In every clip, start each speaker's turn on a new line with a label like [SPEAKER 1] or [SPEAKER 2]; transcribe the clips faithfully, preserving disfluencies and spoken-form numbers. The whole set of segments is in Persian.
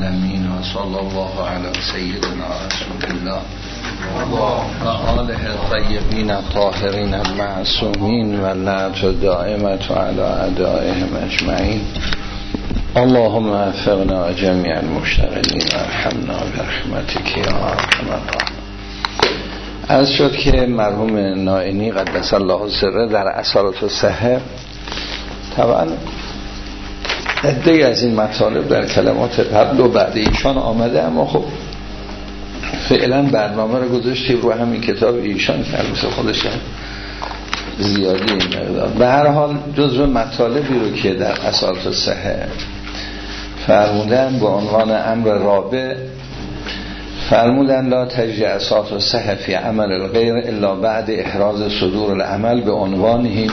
[SPEAKER 1] العالمین و صلی الله علی سیدنا رسول الله و آله الطیبین الطاهرین المعصومین و لعنت دائمت علی اعدائهم اجمعین. اللهم وفقنا جمیع المشتغلین و ارحمنا برحمتک یا ارحم الراحمین. عرض شد که مرحوم نائینی قدس الله سره در اصالت الصحه طبعا عده‌ای از این مطالب در کلمات قبل و بعد ایشان آمده، اما خب فعلا برنامه رو گذاشتیم رو همین کتاب ایشان که البته خودش زیادی این مقدار. به هر حال جزو مطالبی رو که در اصالت الصحه فرمودن با عنوان امر رابع، فرمودن لا تجری اصالت الصحه فی عمل الغیر الا بعد احراز صدور العمل به عنوانه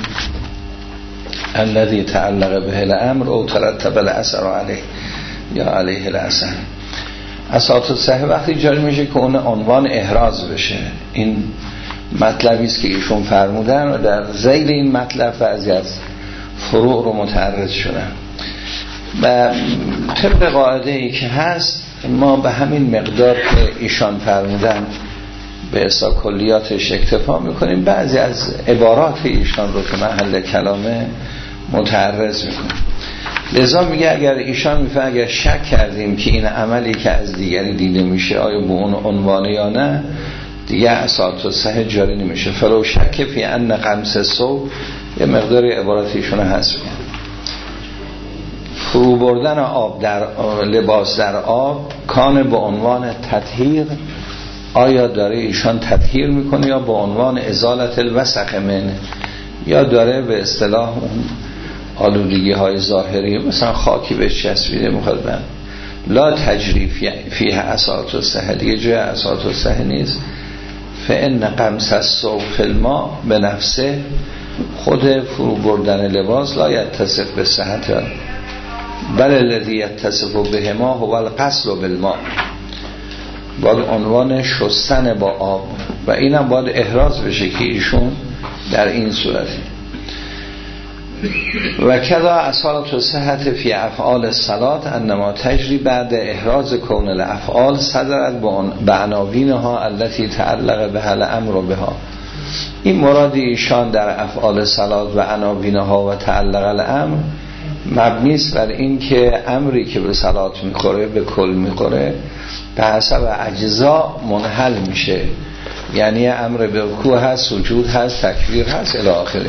[SPEAKER 1] الذي تعلق به الامر او ترتب الاثر علیه یا علیه الاثر. اصالت الصحه وقتی جاری میشه که اون عنوان احراز بشه. این مطلبی است که ایشون فرمودن و در ذیل این مطلب بعضی از فروع رو متعرض شدن و طبق قاعده ای که هست ما به همین مقدار که ایشان فرمودن به اصلا کلیاتش اکتفا میکنیم، بعضی از عبارات ایشان رو که محل کلامه متعرض میکنیم. لذا میگه اگر ایشان میفهم اگر شک کردیم که این عملی که از دیگری دیده میشه آیا به اون عنوانه یا نه، دیگه اصالت الصحه جاری نمیشه. فلو شک فی ان قمص الثوب، یه مقدار عبارات ایشون هست میگن فرو بردن آب در لباس در آب کان به عنوان تطهیر، آیا داره ایشان تطهیر میکنه یا به عنوان ازالت الوسخ من، یا داره به اصطلاح اون آلودگی های ظاهری مثلا خاکی بهش چسبیده میخواد بند. لا تجری فیه اصالت الصحه، دیگه جای اصالت الصحه نیست. فان قمص الثوب فی الماء به نفسه، خود فرو بردن لباس لا یتصف به صحت بل الذی یتصف بهما هو الغسل بالماء، باید عنوان شستن با آب و اینم باید احراز بشه که ایشون در این صورتی. و کذا اصالت الصحه فی افعال الصلات انما تجری بعد احراز کون الافعال صدرت به عناوینها التي تعلق بها الامر بها. این مرادی ایشان در افعال صلات و عناوینها و تعلق الامر مبنی است بر این که امری که به صلات میخوره به کل میخوره به حسب اجزا منحل میشه، یعنی امر به رکوع هست، سجود هست، تکبیر هست الی آخره.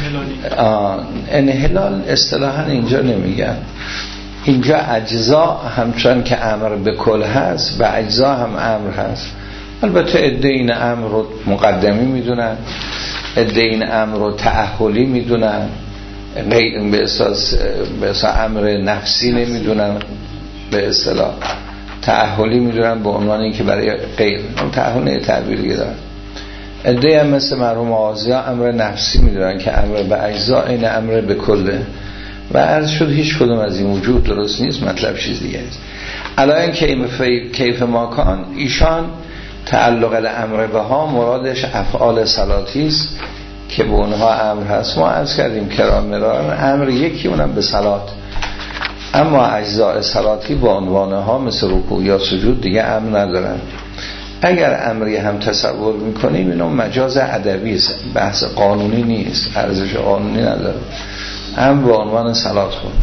[SPEAKER 1] انحلال اصطلاحا اینجا نمیگن، اینجا اجزا همچون که امر به کل هست به اجزا هم امر هست. البته عده این امر رو مقدمی میدونن، عده این امر رو تأهلی میدونن، به اساس به اساس امر نفسی نمیدونن، به اصطلاح تأهلی میدونن به عنوان اینکه برای غیر تأهل نه تعبیر دیگه دارن. عده هم مثل مرحوم آزیا امر نفسی میدونن که امر به اجزا این امر به کله و عرض شد هیچ کدوم از این وجود درست نیست، مطلب چیز دیگه است. الان کیف کیف ماکان ایشان تعلق الامر بها مرادش افعال صلاتی است که به اونها امر هست. ما عرض کردیم کرام مرارن امر یکی اونم به صلات، اما اجزاء صلاتی با عنوانها مثل رکوع یا سجود دیگه امر ندارن. اگر امری هم تصور میکنیم اینو مجاز ادبی است، بحث قانونی نیست، ارزش قانونی نداره، امر با عنوان صلات خود.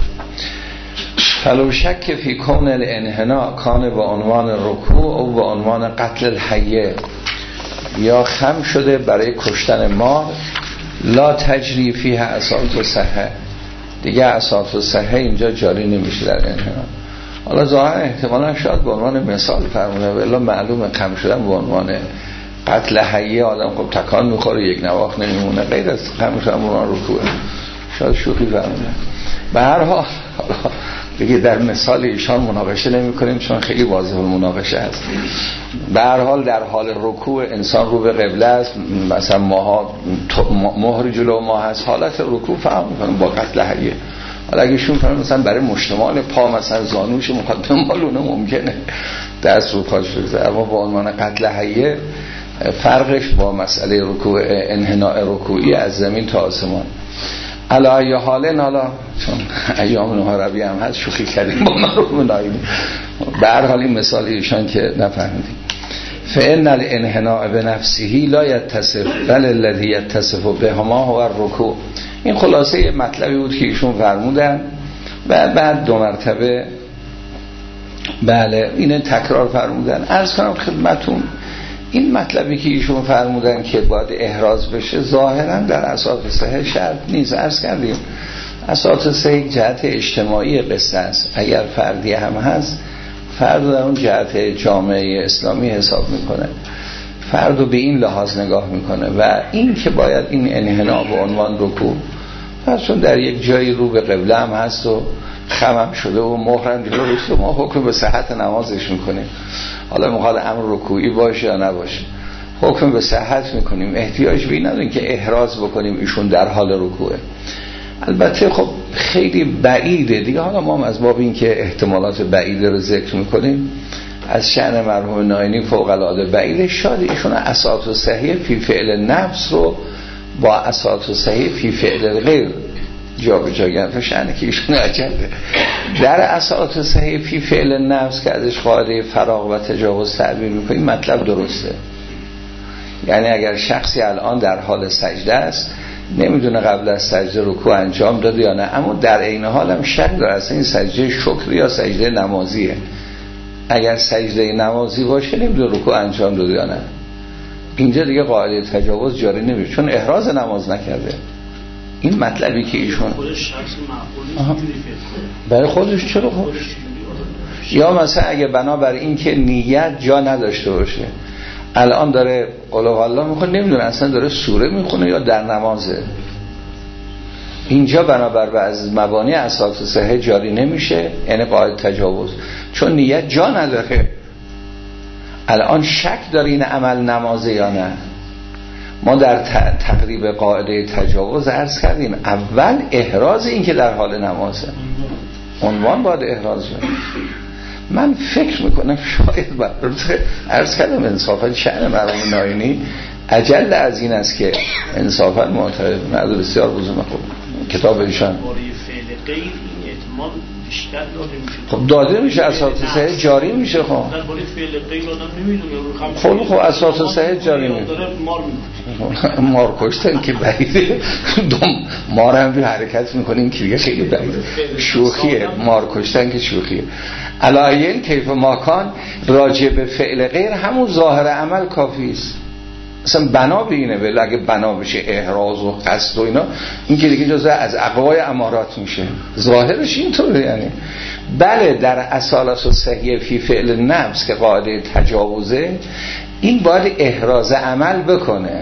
[SPEAKER 1] فلو شک فی کون الانحناء کان با عنوان رکوع او با عنوان قتل الحیه، یا خم شده برای کشتن مار، لا تجری فیه اصالت الصحه، دیگه اصالت الصحه اینجا جاری نمیشه در انحناء. حالا ظاهرا احتمالا شاید به عنوان مثال فرمونه، ولی معلومه خم شدن به عنوان قتل حیه آدم خب تکان میخوره یک نواخت نمیمونه، غیر از خم شدن به عنوان رکوع شاید شوخی فرمونه. به هر حال دیگه در مثال ایشان مناقشه نمی کنیم چون خیلی واضح المناقشه است. به هر حال در حال رکوع انسان رو به قبله است، مثلا ماها مهر جلو ما هست، حالت رکوع فهم میکنیم با قتل حیه. حالا اگه شون کنم مثلا برای مشتمال پا مثلا زانوش مقدم بالونه ممکنه دست رو پاش بگذاره، اما با عنوان قتل حیه فرقش با مسئله رکوع انحناء رکوعی از زمین تا آسمان. علایه حالن، حالا چون ایام نهاربی هم هست شوخی کردیم با مرحوم نایمی، به هر حال این مثال ایشان که نفهمیدیم. فإن الانحناء بنفسه لا يتصف بل الذي يتصف بهما هو الرکوع. این خلاصه مطلبی بود که ایشون فرمودن و بعد دو مرتبه بله اینه تکرار فرمودن. عرض کنم خدمتون این مطلبی که ایشون فرمودن که باید احراز بشه ظاهرا در اساس صحیح شرط نیست. عرض کردیم اساس صحیح جهت اجتماعی قصه است. اگر فردی هم هست فرد در اون جهت جامعه اسلامی حساب میکنه، فرد رو به این لحاظ نگاه میکنه و این که باید این انحناء به عنوان رکوع، پس چون در یک جایی رو به قبله هم هست و خمم شده و مهرم جلوش، ما حکم به صحت نمازش میکنیم. حالا میخواد امر رکوعی باشه یا نباشه، حکم به صحت میکنیم. احتیاج به این نداریم که احراز بکنیم ایشون در حال رکوعه. البته خب خیلی بعیده دیگه. حالا ما هم از باب این که احتمالات بعیده رو ذکر میکنیم، از شأن مرحوم ناینی فوق العاده بعیده. شاید ایشون اساس صحیح فی فعل نفس رو با اساس صحیح فی فعل غیر جا به جا گرفته، شأنه که ایشون عجله. در اساس صحیح فی فعل نفس که ازش قاعده فراغ و تجاوز تعبیر میکنیم مطلب درسته. یعنی اگر شخصی الان در حال سجده است، نمیدونه قبل از سجده رکوع انجام داده یا نه، اما در عین حال هم شک داره اصلا این سجده شکر یا سجده نمازیه. اگر سجده نمازی باشه نمیدونه رکوع انجام داده یا نه، اینجا دیگه قاعده تجاوز جاری نمیشه چون احراز نماز نکرده. این مطلبی که ایشون برای خودش چرا خودش یا مثلا اگه بنابر این که نیت جا نداشته باشه، الان داره قل الله میخونه، نمیدونه اصلا داره سوره میخونه یا در نمازه، اینجا بنابر از مبانی اساس صحیح جاری نمیشه، یعنی قاعده تجاوز، چون نیت جا نداره. الان شک داره این عمل نمازه یا نه. ما در تقریب قاعده تجاوز عرض کردیم اول احراز این که در حال نمازه، عنوان باید احراز بشه. من فکر میکنم شاید برای عرض کردم انصافا شأن مرحوم ناینی اجل از این است که انصافا معترض مرد بسیار بزرگ خوب کتاب ایشان بیشتر داده میشه. خب داده میشه اساس صحیح جاری میشه. خب در بالا فعل غیر آدم نمیدونه. خب خب اساس صحیح جاری میشه. مار میکشه. مار کشتن که بعیده. دوم مار هم به حرکت میکنه که دیگه خیلی بعیده. شوخیه مار کشتن که شوخیه. علایل کیف ماکان راجع به فعل غیر همون ظاهر عمل کافی است. اصلا بنا بینه ولی اگه بنا بشه احراز و قصد و اینا، این که دیگه جزء از اقوای امارات میشه. ظاهرش اینطوره. یعنی بله در اصالت و صحیح فی فعل نفس که قاعده تجاوزه، این باید احراز عمل بکنه.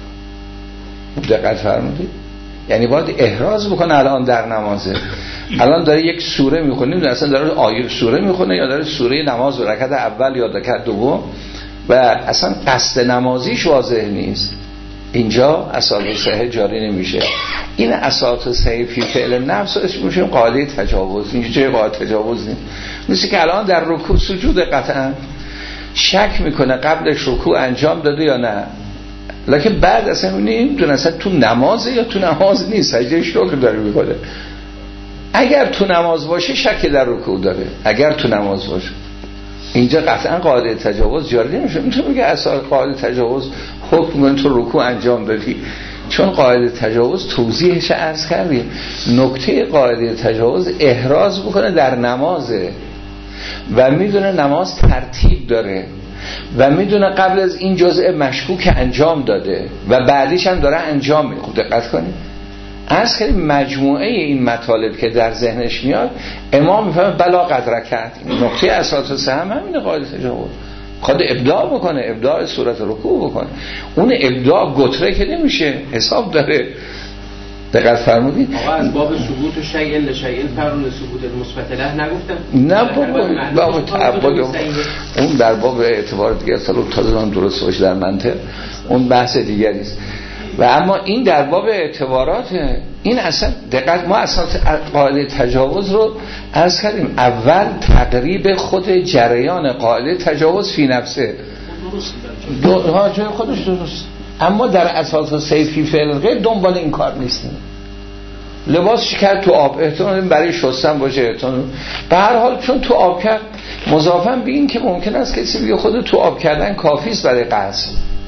[SPEAKER 1] دقت فرمودید؟ یعنی باید احراز بکنه. الان در نمازه، الان داره یک سوره میخونه، نمیدونه اصلا داره آیه سوره میخونه یا داره سوره نماز و رکعت اول یا رکعت دوم و اصلا قصد نمازیش واضح نیست. اینجا اساس صحیح جاری نمیشه. این اساس صحیح فی فعل نفس اسمش میشه قاعده تجاوز. اینجا جای قاعده تجاوز نیست. مثل که الان در رکوع سجود قطعا شک میکنه قبلش رکوع انجام داده یا نه، لکن بعد اصلا نمیدونه اصلا تو نمازه یا تو نماز نیست، سجده شکر داره میکنه. اگر تو نماز باشه شک در رکوع داره. اگر تو نماز باشه اینجا قطعا قاعده تجاوز جاری نمیشه. میتونه میگه اصلا قاعده تجاوز حکم من تو رکوع انجام دادی، چون قاعده تجاوز توضیحش عرض کردیم. نکته قاعده تجاوز احراز بکنه در نمازه و میدونه نماز ترتیب داره و میدونه قبل از این جزء مشکوک انجام داده و بعدیش هم داره انجام میده. خب دقت کنید، عرض کردیم مجموعه این مطالب که در ذهنش میاد امام میفهمه بلا قدر کرد. نقطه اساس هم همینه قاعده تجاوز. خود ابداع بکنه، ابداع صورت رکوع بکنه. اون ابداع گتره که نمیشه، حساب داره. دقت فرمودید؟ آقا از باب ثبوت و شیء لشیء فرون ثبوت المثبت له نگفتم؟ نه بابا باب تعبد اون در باب اعتبار دیگه اصلا تازه هم درست باشه در منطق، اون بحث دیگری است. و اما این در باب اعتبارات این اصلا دقت ما اصلا قاعده تجاوز رو عرض کردیم اول تقریب خود جریان قاعده تجاوز فی نفسه دو ها جای خودش درست، اما در اساس صحیح فی فعل غیر دنبال این کار نیستیم. لباسش کرد تو آب، احتمال برای شستن باشه، احتمال به هر حال چون تو آب کرد. مضافاً به این که ممکن است کسی بگه خود تو آب کردن کافی است برای غسل.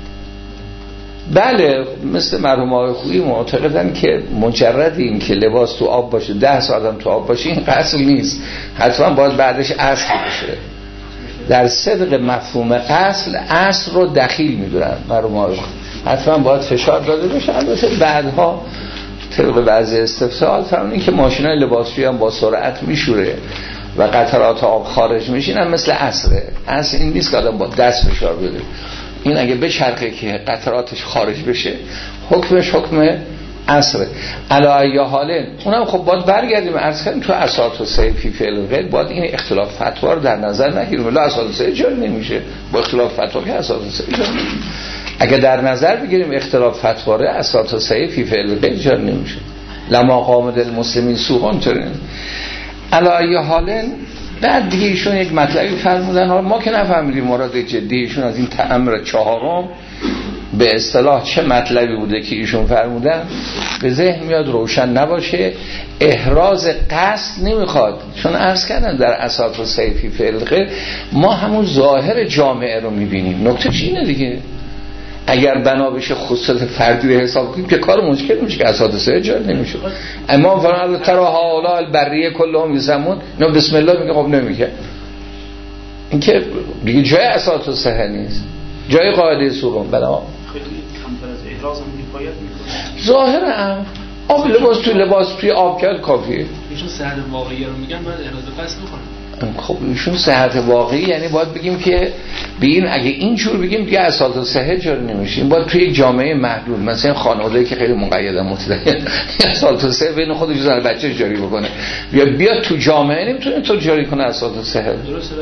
[SPEAKER 1] بله، مثل مرحوم آقای خویی معتقدن که مجرد این که لباس تو آب باشه، ده ساعت هم تو آب باشه، این غسل نیست، حتما باید بعدش عصر بشه. در صدق مفهوم غسل عصر رو دخیل میدونن مرحوم آقای خویی، حتما باید فشار داده بشه. البته بعدها طبق بعضی استفسارات فرمودن که ماشینای لباسشویی هم با سرعت میشوره و قطرات آب خارج میشین، هم مثل عصره. عصر این نیست که آدم با دست فشار بده، این اگه به چرخه که قطراتش خارج بشه حکمش حکم عصره. علی حاله اونم خب باید برگردیم عرض کنیم تو اساس و سیفی فعل غیر باید این اختلاف فتوا رو در نظر نگیریم. ولی اساس و سیف جاری نمیشه با اختلاف فتوا که اساس و سیف جاری نمیشه. اگه در نظر بگیریم اختلاف فتوا رو اساس و سیفی فعل غیر جاری نمیشه. لما قامد المسلمین سوغان چرین علی حاله. بعد دیگه ایشون یک مطلبی فرمودن، حالا ما که نفهمیدیم مراد جدی ایشون از این امر چهارم به اصطلاح چه مطلبی بوده که ایشون فرمودن، به ذهن میاد روشن نباشه. احراز قصد نمیخواد، چون عرض کردن در اساس و سیفی فعل غیر ما همون ظاهر جامعه رو میبینیم. نکته چی اینه دیگه، اگر بنا بشه خصوصیت فردی رو حساب کنیم که کار مشکل میشه که اساس سه جاری نمیشه. اما فرض ترى حالا البریه کلهم یسمون، نه بسم الله میگه خب نمیگه، این که دیگه جای اساس سه نیست، جای قاعده سوم. بلا
[SPEAKER 2] خیلی کمتر از احراز هم کفایت میکنه.
[SPEAKER 1] ظاهر هم آب لباس تو لباس توی آب کرد کافیه.
[SPEAKER 2] ایشون صحت واقعی رو میگن، من احراز قصد میکنم.
[SPEAKER 1] خب ایشون صحت واقعی یعنی باید بگیم که بگیم اگه اینجور بگیم دیگه اساس صحت جاری نمیشه. این باید توی یک جامعه محدود، مثلا خانواده‌ای که خیلی مقید متدین اساس صحت بین خودش و بچه‌ش جاری بکنه، یا بیاد تو جامعه نمیتونه تو جاری کنه اساس صحت.
[SPEAKER 2] درسته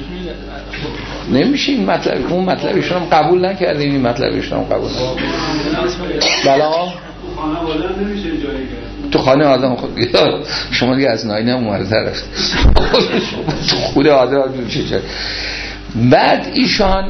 [SPEAKER 2] ولی
[SPEAKER 1] نمیشه. این مطلب اون مطلبشون هم قبول نکردیم، این مطلبشون هم قبول نکردیم. بلا
[SPEAKER 2] خانواده نمیشه جاری کرد.
[SPEAKER 1] تو خانه آدم خود شما دیگه از ناینه اومده رفت تو خود آدم چه چه. بعد ایشان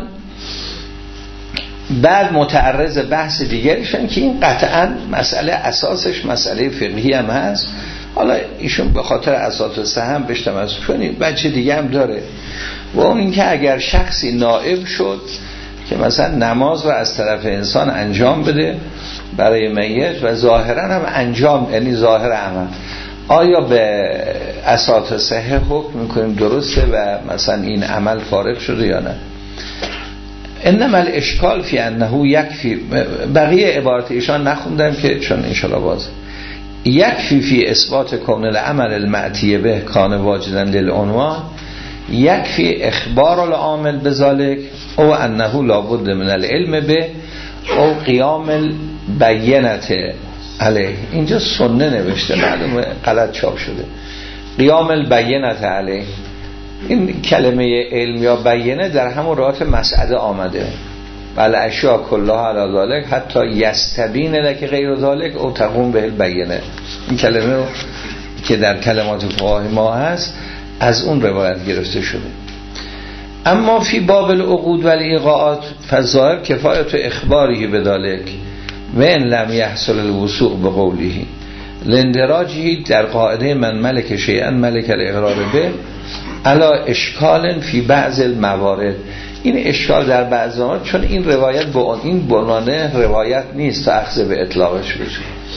[SPEAKER 1] بعد متعرض بحث دیگرشن که این قطعا مسئله اساسش مسئله فقهی هم هست. حالا ایشون به خاطر اساس سهم بهش تمسک کنید، بچه دیگه هم داره و اون این که اگر شخصی نائب شد که مثلا نماز رو از طرف انسان انجام بده برای میت و ظاهرا هم انجام، یعنی ظاهر عمل، آیا به اساس صحه حکم میکنیم درسته و مثلا این عمل فارغ شده یا نه؟ انما الاشکال فی انه یکفی، بقیه عبارت ایشان نخوندم که چون انشالله باز یکفی فی اثبات کون العمل المعتی به کان واجدا للعنوان، یکفی اخبار العامل بذالک او انه لابد من العلم به او قیام البینت علیه. اینجا سنه نوشته، معلومه غلط چاپ شده، قیام البینت علیه. این کلمه علم یا بینه در همون راه مسعده آمده، بل اشیا کلها علی ذالک حتی یستبین لک غیر ذالک او تقوم به البینه. این کلمه رو که در کلمات فقهای ما هست از اون روایت گرفته شده. اما فی باب العقود و الایقاعات فظاهر کفایت اخباری بذالک و ان لم یحصل الوثوق بقوله لاندراجه در قاعده من ملک شیئا ملک الاقرار به علا اشکال فی بعض الموارد. این اشکال در بعض موارد، چون این روایت با این بنانه روایت نیست تا اخذ به اطلاقش بشه.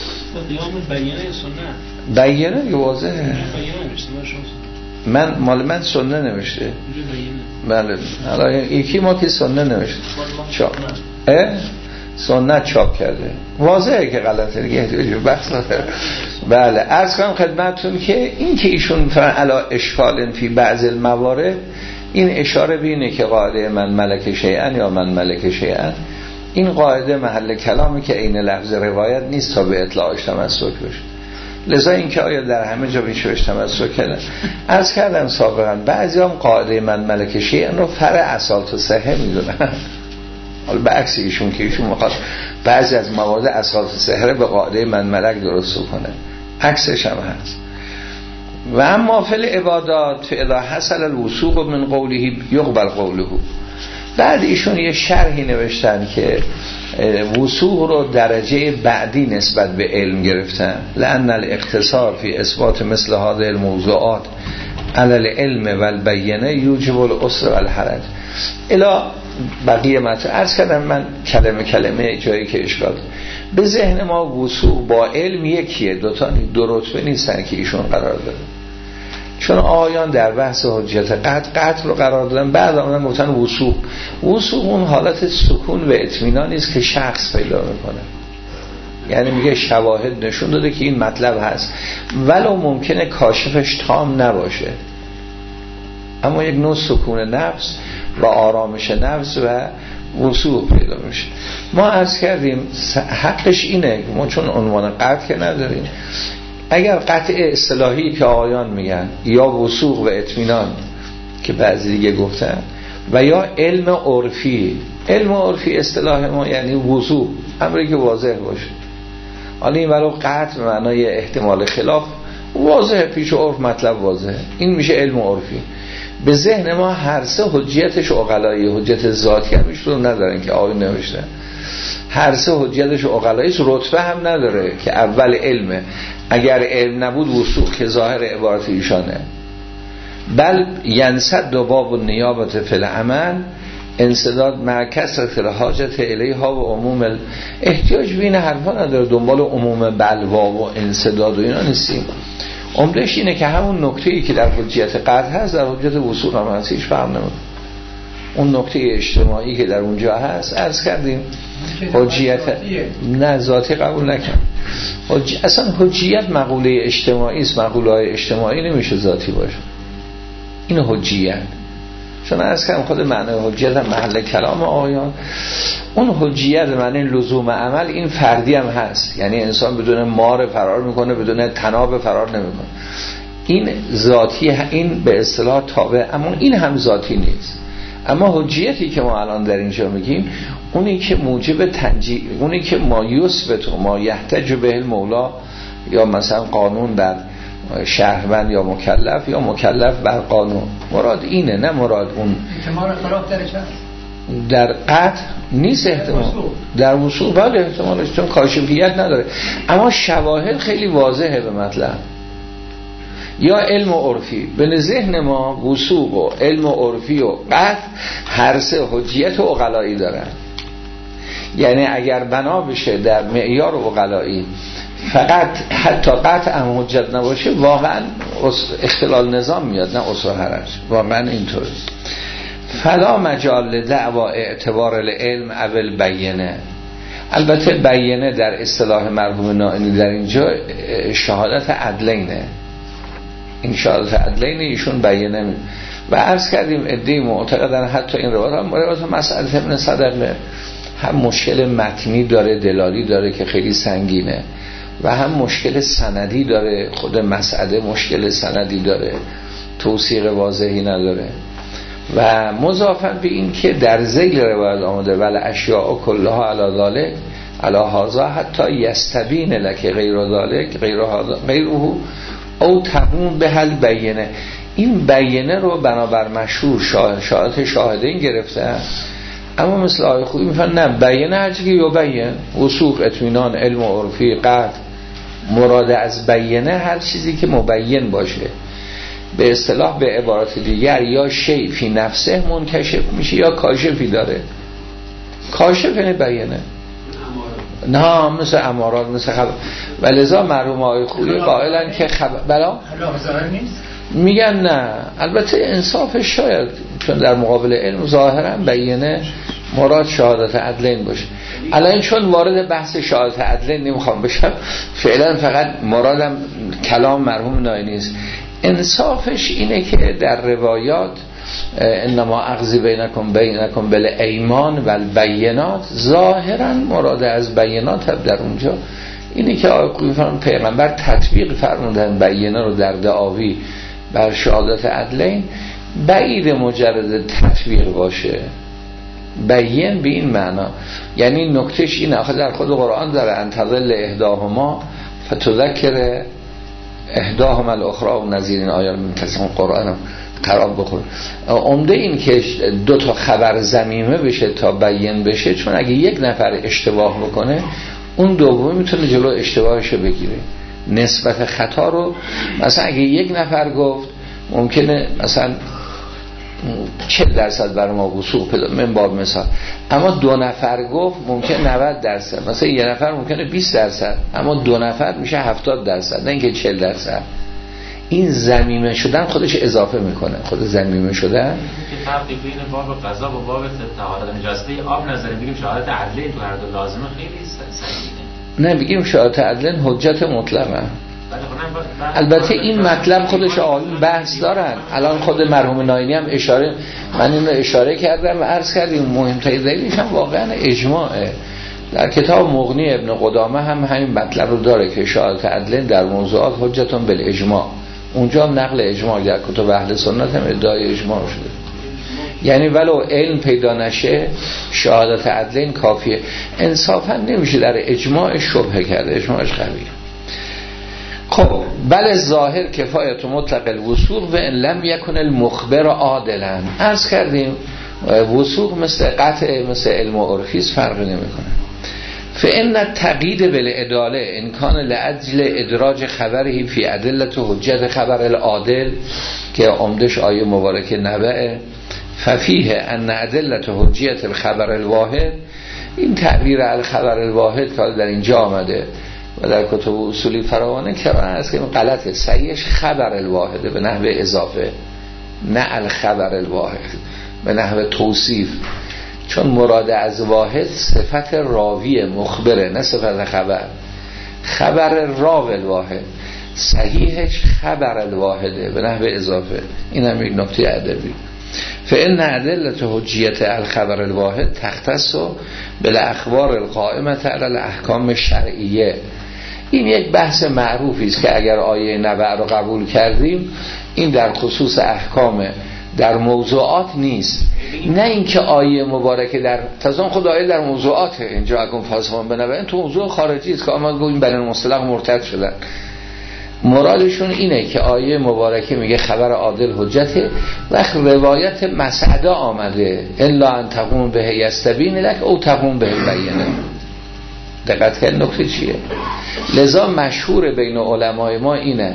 [SPEAKER 1] بیانه یه واضحه. من مال من سنه نوشته. بله حالا یکی ما که سنه نوشته چاپ اه سنت چاپ کرده، واضحه که غلطه دیگه احتیاج به بحث نداره. بله عرض کنم خدمتتون که این که ایشون فرن علا اشکال فی بعض الموارد، این اشاره بینه که قاعده من ملک شیئا یا من ملک شیئا، این قاعده محل کلامی که عین لفظ روایت نیست تا به اطلاعش تمسک بشه. لذا این که آیا در همه جا بیشوش تمسک کردن. عرض کردم سابقا بعضی هم قاعده من ملک شیئا رو فرع اساس و صحه میدونن، حالا به عکس ایشون که ایشون میخواد بعضی از موارد اساس صحه به قاعده من ملک درست کنه، عکسش هم هست. و اما فی العبادات فاذا حصل الوثوق من قوله یقبل قوله. بعد ایشون یه شرحی نوشتن که وثوق رو درجه بعدی نسبت به علم گرفتن. لأن الاقتصار فی اثبات مثل هذه الموضوعات علی العلم و البینه یوجب العسر و الحرج. الا بقیه مطلب عرض کردم من کلمه کلمه جایی که اشکال به ذهن ما وثوق با علم یکیه، دوتا دو رتبه نیستن که ایشون قرار داره. چون آیان در بحث حجت قطع قطع رو قرار دادن، بعد آمدن گفتن وثوق. وثوق اون حالت سکون و اطمینانی است که شخص پیدا میکنه، یعنی میگه شواهد نشون داده که این مطلب هست ولو ممکنه کاشفش تام نباشه، اما یک نوع سکون نفس و آرامش نفس و وثوق پیدا میشه. ما عرض کردیم حقش اینه، ما چون عنوان قطع که نداریم، اگر قطع اصطلاحی که آیان میگن یا وثوق و اطمینان که بعضی دیگه گفتن و یا علم عرفی، علم عرفی اصطلاح ما یعنی وثوق، امری که واضح باشه. حالا این ولو قطع معنای احتمال خلاف واضح، پیش عرف مطلب واضحه، این میشه علم عرفی. به ذهن ما هر سه حجیتش عقلایی، حجت ذاتی هم ایشون ندارن که آیون نوشتن، هر سه حجیتش عقلایی، رتبه هم نداره که اول علمه، اگر علم نبود وثوق که ظاهر عبارت ایشانه. بل ینسد دو باب و نیابت فی العمل انسداد مع کثرت الحاجت الیها و عموم احتیاج به این حرفا نداره، دنبال عموم بلوا و انسداد و اینا نیستیم. عمدش اینه که همون نکته‌ای که در حجیت قطع هست در حجیت وثوق هم هست، هیچ فرق نمیکنه. اون نکته اجتماعی که در اونجا هست عرض کردیم حجیت نه ذاتی قبول نکن. حج... اصلا حجیت مقوله اجتماعی است، مقوله های اجتماعی نمیشه ذاتی باشه. این حجیت، چون عرض کردم خود معنی حجیت هم محل کلام آیان. اون حجیت معنی لزوم عمل، این فردی هم هست، یعنی انسان بدون مار فرار میکنه، بدون تناب فرار نمیکنه، این ذاتی، این به اصطلاح تابع، اما این هم ذاتی نیست. اما حجیتی که ما الان در اینجا میگیم اونی که موجب تنجیه، اونی که ما یثبت و ما یحتج به المولا، یا مثلا قانون بر شهروند یا مکلف یا مکلف بر قانون، مراد اینه، نه مراد اون
[SPEAKER 3] احتمال خلاف درش هست
[SPEAKER 1] در قطع نیست، احتمال در وثوق بله احتمالش، چون کاشفیت نداره، اما شواهد خیلی واضحه به مطلب. یا علم عرفی، به ذهن ما وثوق و علم عرفی و قطع هر سه حجیت و عقلایی دارن. یعنی اگر بنا بشه در معیار عقلایی فقط حتی قطع هم حجت نباشه، واقعا اختلال نظام میاد، نه اصول حرج، واقعا اینطوره. فلا مجال دعوا اعتبار العلم اول بینه. البته بینه در اصطلاح مرحوم نائینی در اینجا شهادت عدلینه، این شهادت عدلینه ایشون بینه می... و عرض کردیم ادعی معتقدن حتی این روایت هم روایت مسئله ابن صدقه هم مشکل متنی داره، دلالی داره که خیلی سنگینه، و هم مشکل سندی داره، خود مسئله مشکل سندی داره، توثیق واضحی نداره. و مضافاً به این که در ذیل روایت آمده ول اشیاء کلها علی ذالک علی هذا حتی یستبین لک غیر ذالک غیر هذا غیره او تقوم به حل بینه. این بینه رو بنابر مشهور شاهد شاهدین گرفته، اما مثل آیه خوبی میفهمن نه، بینه هرچی که یبین، وثوق، اطمینان، علم و عرفی، قطع، مراد از بینه هر چیزی که مبین باشه. به اصطلاح به عبارت دیگر یا شی فی نفسه منکشف میشه یا کاشفی داره. کاشف یعنی بینه، نه مثل امارات، مثل خبر. و لذا مرحوم آقای خوبی قائلن که خبر بلا میگن نه، البته انصافش شاید چون در مقابل علم ظاهرا بینه مراد شهادت عدلین باشه. الان چون وارد بحث شهادت عدلین نمیخوام بشم، فعلا فقط مرادم کلام مرحوم نائینی است. انصافش اینه که در روایات انما اغزی بینکم بینکم بالایمان و البینات، ظاهرا مراد از بینات در اونجا اینه که آقای پیغمبر تطبیق فرمودن بینه رو در دعاوی بر شهادت عدلین، بعید مجرد تطبیق باشه، بیان به این معنا، یعنی نکتهش این آخه در خود قرآن داره انتظل اهداهما فتذکر اهداهما الاخرى و نظیر این آیات منتظم قرآن خراب بخوره. عمده این که دو تا خبر ضمیمه بشه تا بیان بشه، چون اگه یک نفر اشتباه بکنه اون دومی میتونه جلو اشتباهشو بگیره. نسبت خطا رو مثلا اگه یک نفر گفت ممکنه مثلا چهل درصد برای ما وثوق پیدا من باب مثال، اما دو نفر گفت ممکن نود درصد، مثلا یه نفر ممکنه بیست درصد، اما دو نفر میشه هفتاد درصد، نه اینکه چهل درصد. این ضمیمه شدن خودش اضافه میکنه، خود ضمیمه شدن
[SPEAKER 3] که فرقی بین باب قضا و باب طهارت نجاسته آب نظر بگیم شهادت عدله تو هر دو لازمه خیلی سنگینه.
[SPEAKER 1] نه بگیم شهادت عدله حجت مطلقه. البته این مطلب خودش آقایون بحث دارن. الان خود مرحوم ناینی هم اشاره، من اینو اشاره کردم و عرض کردیم مهمترین دلیلش هم واقعا اجماعه. در کتاب مغنی ابن قدامه هم همین مطلب رو داره که شهادت عدل در موضوعات حجتون بالاجماع. اونجا هم نقل اجماع در کتب اهل سنت هم ادعای اجماع شده، یعنی ولو علم پیدا نشه شهادت عدل کافیه. انصافا نمیشه در اجماع شبهه کرده، اجماعش قویه. خب بله ظاهر کفایت مطلق الوثوق و ان لم یکن المخبر عادلا. عرض کردیم وثوق مثل قطع مثل علم و عرفیز فرقی نمیکنه. فان التقیید بالعداله ان کان لاجل ادراج خبره فی ادله حجت خبر العادل که عمدش آیه مبارکه نبأ، ففیه ان ادله حجیت الخبر الواحد. این تعبیر الخبر الواحد که در اینجا آمده و در کتب اصولی فراوانه که از که غلطه، صحیحش خبر الواحده به نحو اضافه، نه الخبر الواحد به نحو توصیف، چون مراد از واحد صفت راوی مخبره نه صفت خبر. خبر راوی الواحد، صحیحش خبر الواحده به نحو اضافه. این هم یک نکته ادبی. فإن ادلة حجیت الخبر الواحد تختص بالاخبار القائمة علی الاحکام الشرعیه. این یک بحث معروفی است که اگر آیه نبأ رو قبول کردیم این در خصوص احکام در موضوعات نیست، نه اینکه آیه مبارکه در تزام خود آیه در موضوعاته. اینجا اگه فاسقون بنابراین تو موضوع خارجی است که آمد گوییم بین المصطلق مرتد شدن. مرادشون اینه که آیه مبارکه میگه خبر عادل حجته، وقت روایت مسعده آمده الا ان تقوم به یستبین لک او تقوم به بینه. دقت کن نکته چیه. لذا مشهور بین علمای ما اینه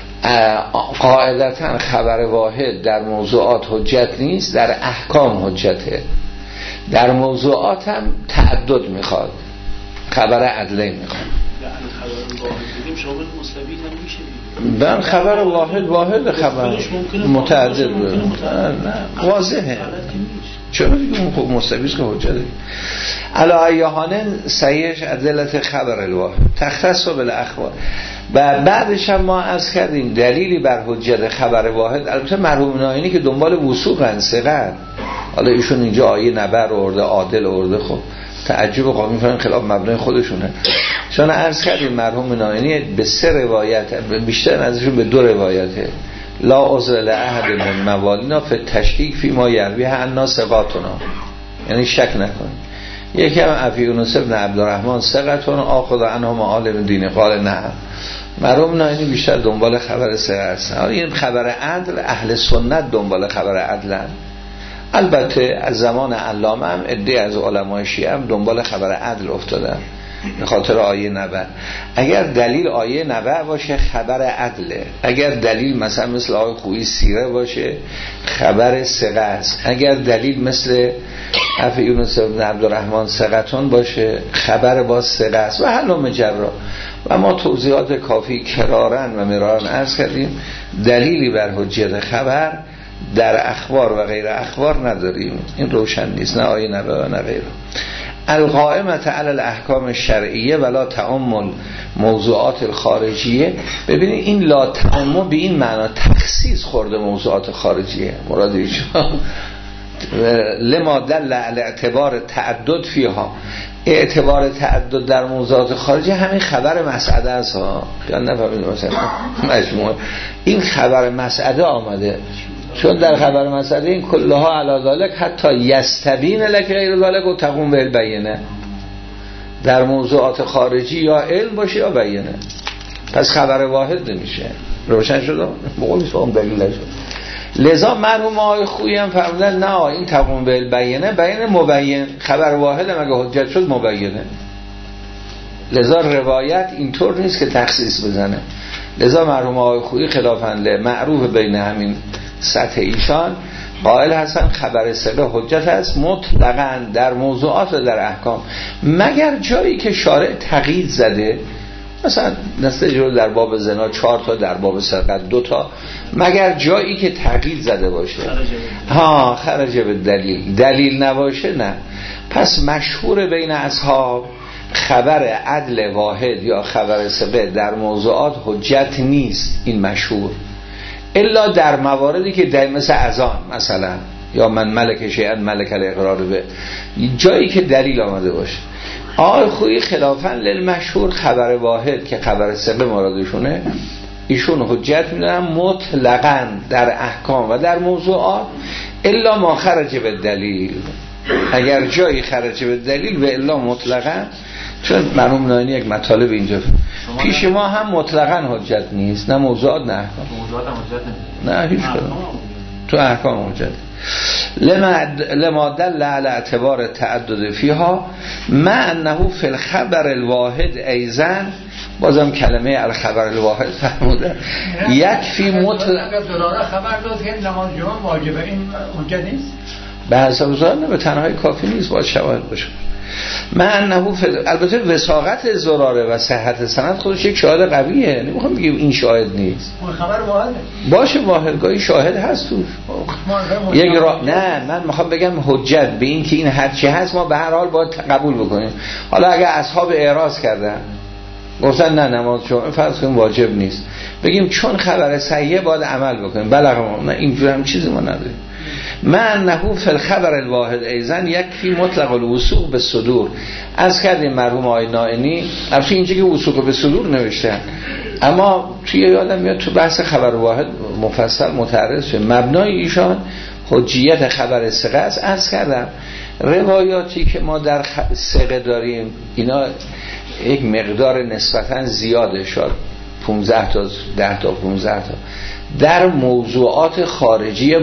[SPEAKER 1] قاعدتا خبر واحد در موضوعات حجت نیست، در احکام حجته. در موضوعات هم تعدد میخواد، خبر عدله میخواد. بن خبر واحد واحد خبر متعدد واضحه. چرا دیگه اون خب مستبیز که حجته. علا ایهانه صحیحش عدلت خبر الواحد تختص بالاخبار. و بعدش هم ما عرض کردیم دلیلی بر حجت خبر واحد. البته مرحوم ناینی که دنبال وثوق ان ثقه، حالا ایشون اینجا آیه نبأ آورده عادل آورده، خب تعجب قوم می‌کنن خلاف مبنای خودشونه. چون عرض کردیم مرحوم ناینی به سه روایت، بیشتر ازشون به دو روایته، لا عذر لاحد من موالینا فی التشکیک فی ما یرویه عنا ثقاتنا، یعنی شک نکن. یکی هم ابی یونس بن عبدالرحمن ثقتون آخذ عنهم عالم دین قال نه. مرحوم ناینی بیشتر دنبال خبر ثقه است. این خبر عدل اهل سنت دنبال خبر عدلن. البته از زمان علامه هم عده از علمای شیعه هم دنبال خبر عدل افتادن به خاطر آیه نبأ. اگر دلیل آیه نبأ باشه خبر عدله، اگر دلیل مثلا مثل آیه خویی سیره باشه خبر ثقه است، اگر دلیل مثل ابی یونس بن عبدالرحمن ثقتون باشه خبر باز ثقه است و حلم جرا. و ما توضیحات کافی کرارن و مرارن عرض کردیم دلیلی بر حجیت خبر در اخبار و غیر اخبار نداریم. این روشن نیست، نه آیه نبأ و نه غیره. القائمت علی الاحکام الشرعیه ولا تأمل موضوعات الخارجیه. ببینید این لا تأمل به این معنا تخصیص خورده موضوعات خارجیه، مراد ایشون لما دل علی اعتبار تعدد فیها، اعتبار تعدد در موضوعات خارجی همین خبر مسعده است ها. یا نفهمید مثلا مجموعه این خبر مسعده آمده، چون در خبر مسعده این کلها علی ذالک حتی یستبین لک غیر ذالک و تقوم به البینه. در موضوعات خارجی یا علم باشه یا بینه، پس خبر واحد نمیشه. روشن شد؟ بقول نیست اون دلیل نشد. لذا مرحوم آقای خویی هم فرمودن نه این تقوم به بیانه بیان مبین، خبر واحد هم اگه حجت شد مبینه. لذا روایت اینطور نیست که تخصیص بزنه. لذا مرحوم آقای خویی خلافاً معروف بین همین سطح ایشان قائل هستن خبر ثقه حجت است مطلقاً در موضوعات و در احکام، مگر جایی که شارع تقیید زده، مثلا نسته در باب زنا چهار تا، در باب سرقت دو تا، مگر جایی که تقیید زده باشه ها خرج به دلیل، دلیل نباشه نه. پس مشهور بین اصحاب خبر عدل واحد یا خبر ثقه در موضوعات حجت نیست، این مشهور، الا در مواردی که در مثل اذان مثلا یا من ملک شیئا ملک الاقرار به، جایی که دلیل آمده باشه. آقای خویی خلافاً للمشهور خبر واحد که خبر ثقه مرادشونه، ایشون حجت میدونن مطلقاً در احکام و در موضوعات الا ما خرج به دلیل، اگر جایی خرج به دلیل و الا مطلقاً. چون مرحوم ناینی یک مطالب اینجا پیش ما هم مطلقاً حجت نیست، نه موضوعات نه احکام.
[SPEAKER 3] موضوعات هم حجت
[SPEAKER 1] نه هیچ کدوم تو احکام حجت. لما لما دل علی اعتبار تعدد فیها ما انه فی الخبر الواحد ایزن، بازم کلمه الخبر الواحد فرموده یکفی مطلق
[SPEAKER 4] خبر داد که نماز جمعه واجبه، این حجت نیست
[SPEAKER 1] به حساب ظاهر، نه به تنهایی کافی نیست، باید شواهد باشه. من انه فل... البته وثاقت زراره و صحت سند خودش یک شاهد قویه، نمیخوام بگیم این شاهد نیست،
[SPEAKER 4] خبر واحده باشه،
[SPEAKER 1] واحدگاهی شاهد هست توش یک را... نه من میخوام بگم حجت به این که این هرچی هست ما به هر حال باید قبول بکنیم. حالا اگه اصحاب اعراض کردن گفتن نه نماز جمعه فرض کنیم واجب نیست، بگیم چون خبر صحیحه باید عمل بکنیم، بلغ ما نه اینجور هم چیزی ما نداریم. من نهو فی الخبر الواحد ایزن یکفی مطلق الوثوق به صدور. از کردیم مرحوم آقای نائینی البته اینجا که وثوق به صدور نوشتن، اما توی یادم میاد تو بحث خبر واحد مفصل متعرض شد. مبنای ایشان حجیت خبر ثقه است. از کردم روایاتی که ما در ثقه داریم اینا یک مقدار نسبتاً زیاده، شد پانزده تا ده تا پانزده تا در موضوعات خارجی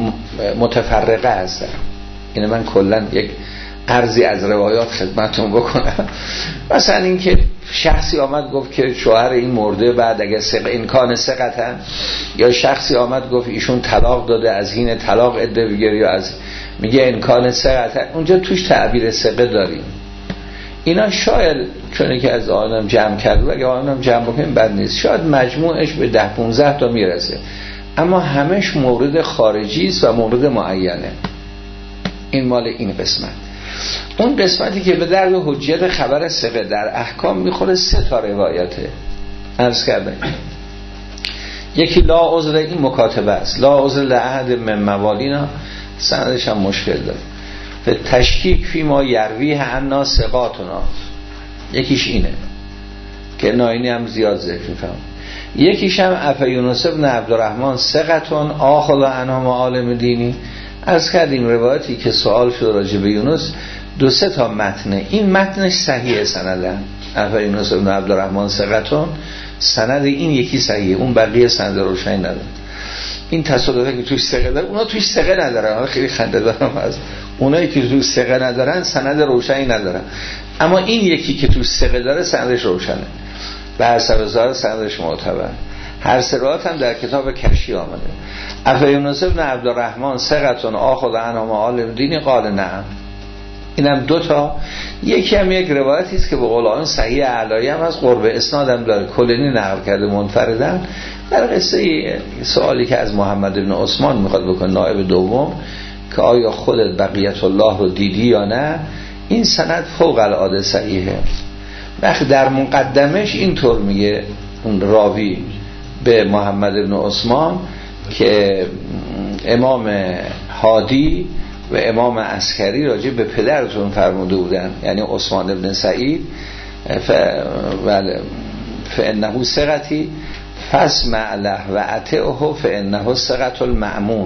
[SPEAKER 1] متفرقه هستن. اینه من کلن یک عرضی از روایات خدمتون بکنم. مثلا این که شخصی آمد گفت که شوهر این مرده بعد اگر سق امکان سقطن، یا شخصی آمد گفت ایشون طلاق داده از حین طلاق عده بگیر، یا از میگه امکان سقطن، اونجا توش تعبیر سقه داریم. اینا شاید چون که از آنم جمع کرد و اگه آنم جمع بکنیم بد نیست، شاید مجموعش به ده پونزده تا میرسه، اما همش مورد خارجی است و مورد معینه. این مال این قسمت. اون قسمتی که به درد حجیت خبر ثقه در احکام میخوره سه تا روایته عرض کردم. یکی لا عذر، این مکاتبه است، لا عذر لأحد من موالینا، سندش هم مشکل داره، به تشکیک فی ما یرویه عنا ثقاتنا، یکیش اینه که ناینی هم زیاد ذکر می‌کنه. یکیش هم افا یونس بن عبدالرحمن ثقتون آخذ عنهم عالم دینی. از کردیم روایتی که سوال شد راجع به یونس دو سه تا متنه، این متنش صحیح سنده، افا یونس بن عبدالرحمن ثقتون، سند این یکی صحیحه، اون بقیه سند روشنی نداره. این تصادفه که توش ثقه داره، اونا توش ثقه ندارن، خیلی خنده دارم از اونایی که توش ثقه ندارن سند روشنی ندارن، اما این یکی که توش ثقه داره سندش روشنه، به حسب ظاهر سندش معتبر. هر سرات هم در کتاب کشی آمده. افا یونس بن عبدالرحمن ثقتون آخذ عنهم عالم دینی قال نعم. اینم دو تا. یکی هم یک روایتی است که به قول آن صحیح اعلایی هم از قرب اسناد هم داره، کلینی نقل کرده منفردن، در قصه سوالی که از محمد بن عثمان میخواد بکنه نائب دوم که آیا خودت بقیت الله رو دیدی یا نه، این سند فوق العاده صحیحه. وقت در مقدمش اینطور میگه اون راوی به محمد بن عثمان که امام هادی و امام عسکری راجع به پدرتون فرموده بودن، یعنی عثمان بن سعید، ف... فانه ثقتی فاسمع له و اطعه فانه ثقة المأمون.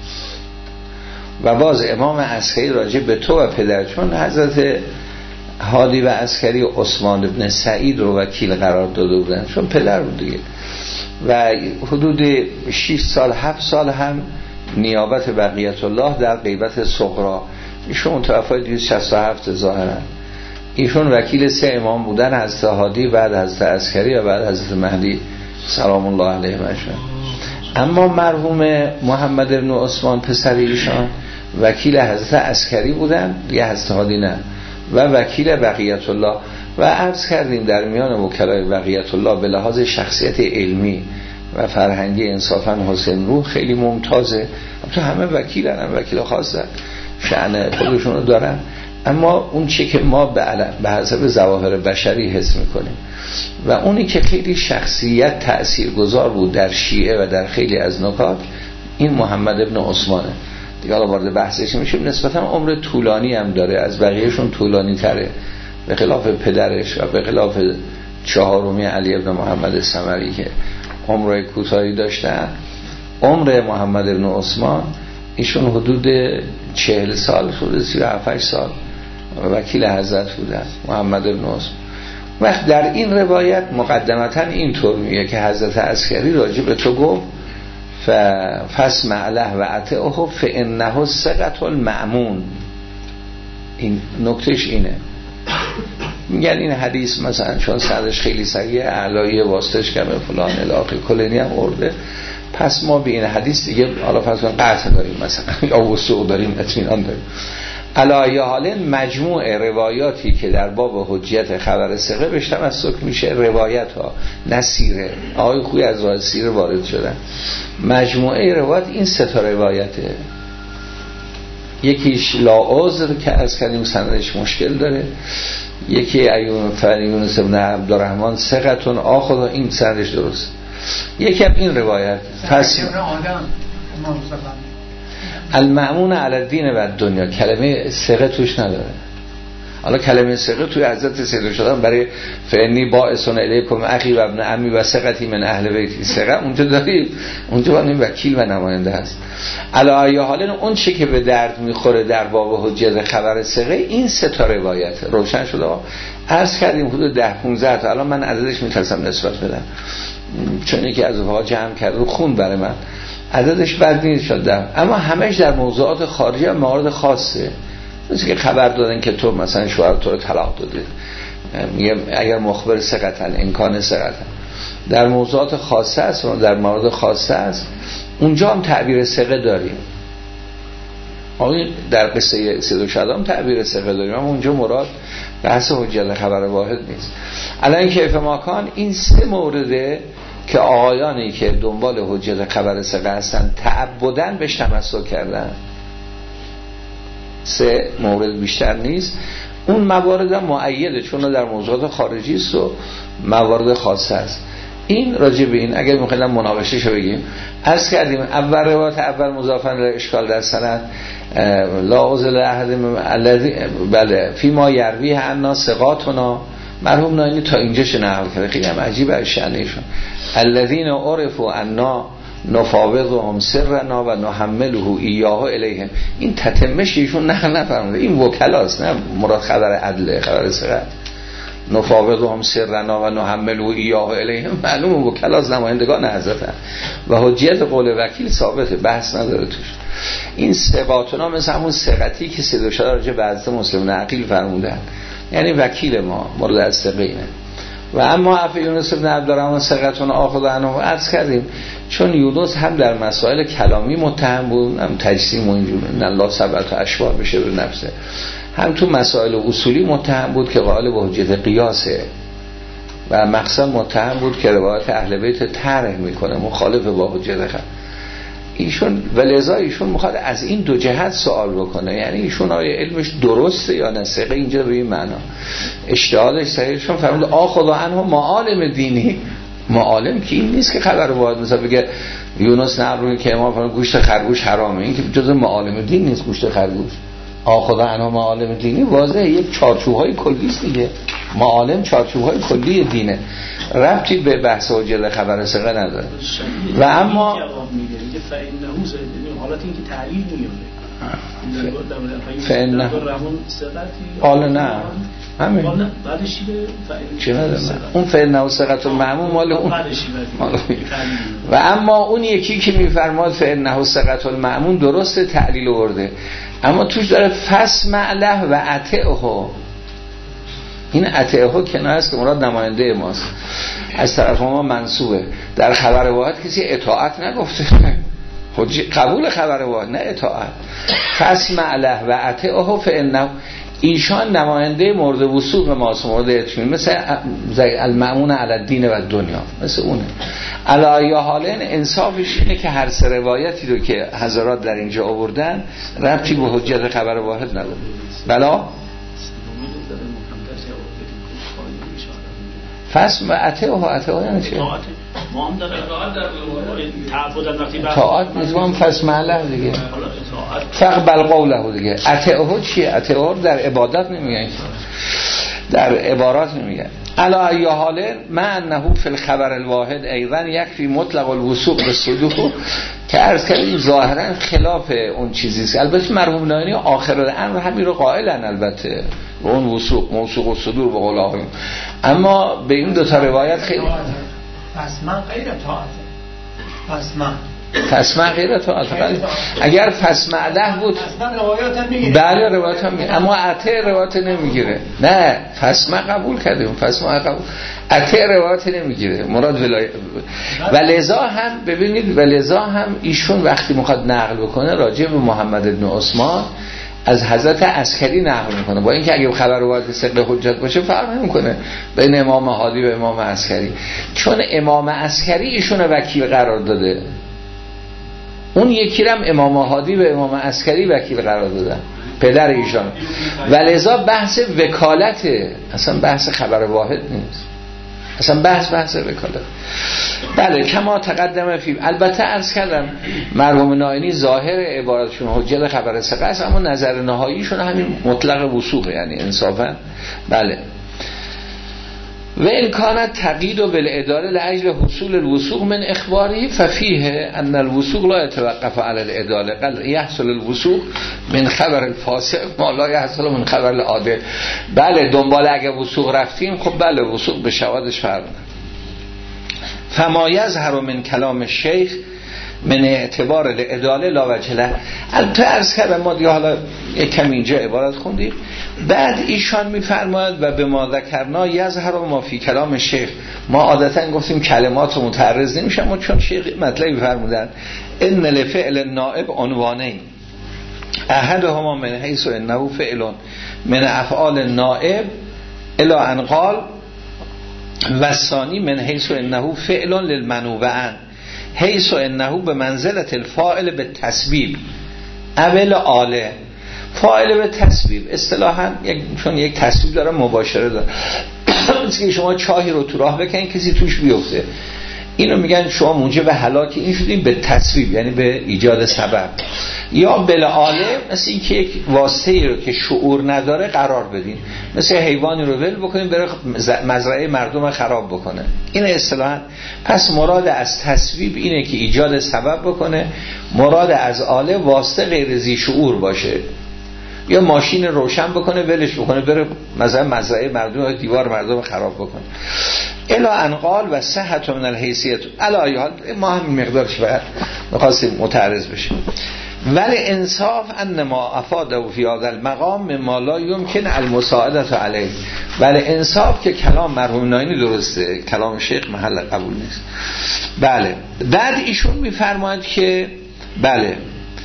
[SPEAKER 1] و باز امام عسکری راجع به تو و پدر، چون حضرت هادی و عسکری عثمان بن سعید رو وکیل قرار داده بودن چون پدر بود دیگه، و حدود شش سال هفت سال هم نیابت بقیت الله در غیبت صغرا. ایشون متوفای دویست و شصت و هفت ظاهرا. ایشون وکیل سه امام بودن، حضرت هادی، بعد حضرت عسکری و بعد حضرت مهدی سلام الله علیه مجمعین. اما مرحوم محمد بن عثمان پسر ایشان وکیل حضرت عسکری بودن، دیگه حضرت هادی نه، و وکیل بقیت الله. و عرض کردیم در میان وکلای بقیت الله به لحاظ شخصیت علمی و فرهنگی انصافا حسین روح خیلی ممتازه. تو همه وکیلن، هم وکیل خاصن، شأن خودشونو دارن، اما اون چی که ما به حسب ظواهر بشری حس میکنیم و اونی که خیلی شخصیت تأثیرگذار بود در شیعه و در خیلی از نکات، این محمد ابن عثمانه. دیگه حالا وارد بحثش میشیم. نسبتا عمر طولانی هم داره، از بقیهشون طولانی تره، به خلاف پدرش و به خلاف چهارمی علی ابن محمد سمری که عمر کوتاهی داشتن. عمر محمد ابن عثمان ایشون حدود چهل سال، حدود سی و هفت سال وکیل حضرت بودن محمد ابن عثمان. وقت در این روایت مقدمتا اینطور میگه که حضرت عسکری راجع به تو گفت فاسمع له و اطعه فانه ثقة المأمون. این نکتهش اینه، میگن این حدیث مثلا چون سندش خیلی صحیحه، علایه واسطش کمه فلان الاخر کلینی هم ارده، پس ما به این حدیث دیگه حالا فرض کن قطع داریم مثلا یا وثوق داریم، اطمینان داریم. علایه حال مجموع روایاتی که در باب حجیت خبر ثقه بهش تمسک میشه، روایت ها نه سیره، آقای خوی از راه سیره وارد شدن، مجموعه روایت این سه تا روایته. یکیش لا عذر که از کردیم سندش مشکل داره، یکی ایون فریونس ابن عبدالرحمن ثقتون آخذ، این سندش درست. یکی هم این روایت پس المأمون علی الدین و دنیا، کلمه ثقه توش نداره. حالا کلمه ثقه توی حضرت سید شدن برای فعنی باعثون الیکم اخی و ابن عمی و ثقتی من اهل بیتی، ثقه اونجا داریم، اونجا با این وکیل و نماینده هست. علی حال اون چی که به درد میخوره در باب حجت خبر ثقه این سه تا روایت روشن شده. عرض کردیم حدود ده پانزده تا، الان من عددش میترسم نسبت بدم چون یکی از اونها جمع کرده خون برای من، عددش بد نیست شده، اما همش در موضوعات خارجی و موارد خاصه. مثل که خبر دادن که تو مثلا شوهر تو رو طلاق داده، میگه اگر مخبر ثقتن امکان ثقتن، در موضوعات خاصه است و در موارد خاصه است، اونجا هم تعبیر ثقه داریم. آقای در قصه سید شادام تعبیر ثقه داریم، اما اونجا مراد بحث حجت خبر واحد نیست. الان کیف ماکان این سه مورده که آقایانی که دنبال حجت خبر ثقه هستن تعبدن بهش تمسک کردن، سه مورد بیشتر نیست. اون موارد هم معیده چون در موضوعات خارجی است و موارد خاصه است. این راجع به این اگر می‌خوایم مناقشه شو بگیم، عرض کردیم اول روایت اول مضافن را اشکال در سند لا عذر احد الذی بله فی ما یروی عنا ثقاتنا، مرحوم ناینی تا اینجاش نقل کرده، خیلی هم عجیبه از شأنشون. الذین عرفوا عنا نفاوضهم سرنا و نحمله ایاه الیهم، این تتمش ایشون نقل نفرموده، این وکلاست، نه مراد خبر عدل خبر ثقه. نفاوضهم سرنا و نحمله ایاه الیهم معلوم وکلاست، نمایندگان حضرتن و حجیت قول وکیل ثابته، بحث نداره توش. این ثقاتنا مثل همون ثقتی که سید شاه راجع به حضرت مسلم عقیل فرمودن، یعنی وکیل ما مورد از ثقه اینه. و اما عفو یونس بن عبدالرحمن ثقتون آخذ عنه عرض کردیم چون یونس هم در مسائل کلامی متهم بود، هم تجسیم و اینجور ان الله سبعت اشباه بشه به نفسه، هم تو مسائل اصولی متهم بود که قائل به حجت قیاسه و مقصد متهم بود که روایت اهل بیت طرح میکنه مخالف با حجت خبر ایشون، ولذا ایشون میخواد از این دو جهت سوال بکنه، یعنی ایشون آیا علمش درسته یا نه. ثقه اینجا به این معنا اشتغالش صحیحشون فرمود آخذ عنه معالم دینی، معالم که این نیست که خبر واحد مثلا بگه یونس نقل که امام فرمود گوشت خرگوش حرامه، این که جزء معالم دین نیست گوشت خرگوش. آخذ عنه معالم دینی واضحه یک چارچوب‌های کلی است دیگه، معالم چارچوب‌های کلی دینه، ربطی به بحث حجت خبر ثقه نداره. و اما
[SPEAKER 2] حالت این که تعلیل میاره
[SPEAKER 1] فإنه حالا نه همین چه ندارم اون فإنه ثقة المأمون مال اون و اما اون یکی که میفرماد فإنه ثقة المأمون درسته تعلیل ورده اما توش داره فسمع له و اطعه. این اطعه کنایه است که مراد نماینده ماست از طرف ما منصوبه. در خبر واحد کسی اطاعت نگفته قبول خبر واحد نه اطاعت. فسمع له و اطعه فإنه ایشان نماینده مورد وثوق ماست مورد اطمینان مثل المأمون علی الدین و دنیا مثل اونه. علی حالین انصافش اینه که هر سه روایتی رو که حضرات در اینجا آوردن ربطی به حجت خبر واحد نداره. بلا فسم و عطه و عطه یعنی چه؟ طاعت نیست ما هم فسم علیه دیگه فقبل قوله دیگه. عطه ها چیه؟ عطه ها در عبادت نمیگن در عبارات نمیگن. علا ای حاله ما انه فی الخبر الواحد ایضا یکفی مطلق الوثوق به صدور که عرض کردیم ظاهرا خلاف اون چیزیست. البته مرحوم نایینی آخر الامر همین رو قائلن البته و اون وثوق موثوق الصدور به قول آقایون، اما به این دو تا روایت خیلی
[SPEAKER 4] فسمع غیر طاعت فسمع
[SPEAKER 1] فسمع غیر طاعت اگر فسمع له بود بله روایت هم میگیره اما عطه روایت نمیگیره. نه فسمع قبول کردیم فسمع قبول عطه روایت نمیگیره مراد ولایت. و لذا هم ببینید و لذا هم ایشون وقتی میخواد نقل بکنه راجع به محمد بن عثمان از حضرت عسکری نقل میکنه با اینکه اگه خبر واحد ثقه حجت باشه فرق نمیکنه بین امام هادی و امام عسکری، چون امام عسکری ایشون وکیل قرار داده اون یکی رم امام هادی و امام عسکری وکیل قرار دادن پدر ایشان و لذا بحث وکالته اصلا بحث خبر واحد نیست اصلا بحث بحث وکالت. بله کما تقدم فی البته عرض کردم مرحوم نایینی ظاهر عبارتشون حجت خبر ثقه است اما نظر نهاییشون همین مطلق وثوق یعنی انصافا. بله و این کانت تقیید و بالعداله لاجل حصول الوثوق من اخباری ففیه ان الوثوق لا يتوقف على العداله قال يحصل الوثوق من خبر الفاسق ما لا يحصل من خبر العادل. بله دنبال اگه وثوق رفتیم خب بله وثوق به شواهدش فرق کنه. فما یظهر من کلام الشیخ من اعتبار العداله لا وجه له. البته عرض کردم ما دیگه حالا یک کم اینجا عبارت خوندیم بعد ایشان میفرماید و به ما ذکرنا یظهر ما فی کلام شیخ. ما عادتا گفتیم کلمات رو متعرض نمیشن ما چون شیخ مطلبی فرمودن ان لفعل النائب عنوانین احدهما من حیث انه فعل من افعال النائب الی ان قال و ثانی من حیث انه فعل للمنوبعن حیث انه به منزلت الفاعل به تسبیب اول آله. فاعل به تسبیب اصطلاحاً یک چون یک تسبیب داره مباشره داره مثل که شما چاهی رو تو راه بکنید کسی توش بیفته اینو میگن شما موجب هلاک این شدین به تسبیب یعنی به ایجاد سبب. یا بالآله مثل این که یک واسطه‌ای رو که شعور نداره قرار بدین مثل حیوانی رو ول بکنین بره مزرعه مردم خراب بکنه این اصطلاحاً. پس مراد از تسبیب اینه که ایجاد سبب بکنه، مراد از آله واسطه غیر ذی شعور باشه یا ماشین روشن بکنه ولش بکنه بره مثلا مزرعه مردم یا دیوار مردم خراب بکنه. الا انقال و صحت من الحیثیت علی حال ما هم مقدارش باید می‌خواستیم متعرض بشیم. ولی انصاف ان ما افاده فی هذا المقام مما لا يمكن المساعدة علیه. ولی انصاف که کلام مرحوم نایینی درسته کلام شیخ محل قبول نیست. بله بعد ایشون میفرماید که بله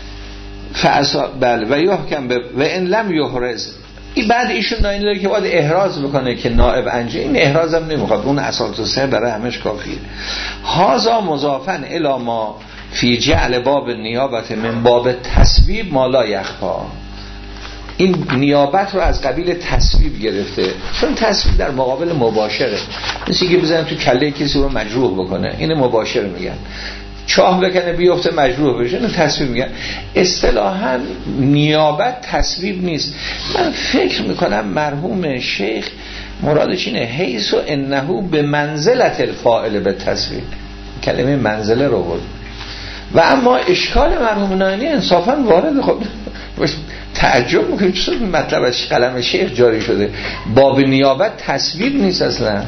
[SPEAKER 1] فعصا بله و یحکم به و ان لم یحرز. این بعد ایشون نایینی داره که باید احراز بکنه که نائب انجه این احراز هم نمیخواد اون اصالت و سه برای همش کافیه. هازا مضافن الی ما فی جعل باب نیابت من باب تسبیب ما لا یخفا. این نیابت رو از قبیل تسبیب گرفته چون تسبیب در مقابل مباشره مثل که بزنن تو کله کسی رو مجروح بکنه این مباشر میگن چاه بکنه بیفته مجروح بشه اینو تسبیب میگن. اصطلاحاً نیابت تسبیب نیست. من فکر میکنم مرحوم شیخ مرادش اینه حیث و انه به منزلت الفاعل به تسبیب کلمه منزله رو بود و اما اشکال مرحوم نایینی انصافاً وارد خب تعجب میکنیم چطور مطلب از قلم شیخ جاری شده. باب نیابت تصویب نیست اصلا،